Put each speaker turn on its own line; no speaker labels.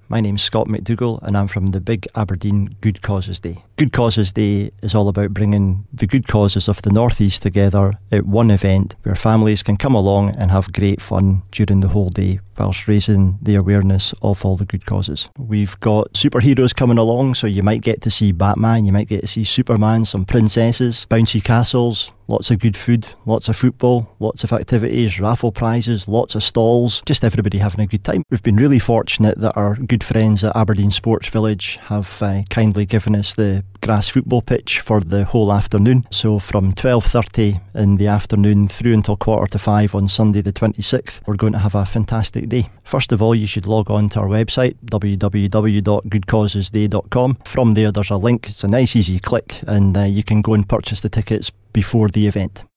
My name's Scott McDougall and I'm from the Big Aberdeen Good Causes Day. Good Causes Day is all about bringing the good causes of the North East together at one event where families can come along and have great fun during the whole day whilst raising the awareness of all the good causes. We've got superheroes coming along, so you might get to see Batman, you might get to see Superman, some princesses, bouncy castles, lots of good food, lots of football, lots of activities, raffle prizes, lots of stalls, just everybody having a good time. We've been really fortunate that our good friends at Aberdeen Sports Village have kindly given us the grass football pitch for the whole afternoon. So from 12:30 in the afternoon through until 4:45 on Sunday the 26th, we're going to have a fantastic day. First of all, you should log on to our website, www.goodcausesday.com. From there, there's a link. It's a nice easy click and you can go and purchase the tickets before the event.